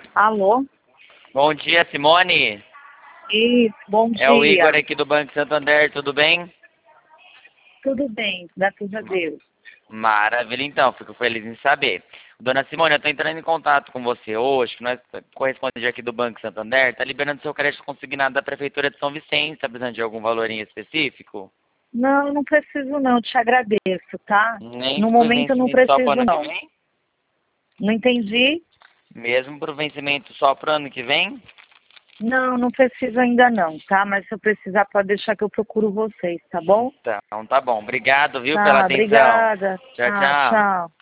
Alô? Bom dia, Simone. Isso, bom dia. É o Igor aqui do Banco Santander, tudo bem? Tudo bem, graças a Deus. Maravilha, então, fico feliz em saber. Dona Simone, eu estou entrando em contato com você hoje, que nós correspondente aqui do Banco Santander, está liberando seu crédito consignado da Prefeitura de São Vicente, está precisando de algum valor em específico? Não, não preciso não, te agradeço, tá? Nem No para o momento eu não vencimento só para o preciso ano que não. vem? Não entendi? Mesmo para o vencimento só para o ano que vem? Não, não preciso ainda não, tá? Mas se eu precisar pode deixar que eu procuro vocês, tá bom? Então, tá bom. Obrigado, viu, pela Tá, atenção. obrigada. Tchau, Tá, tchau. tchau.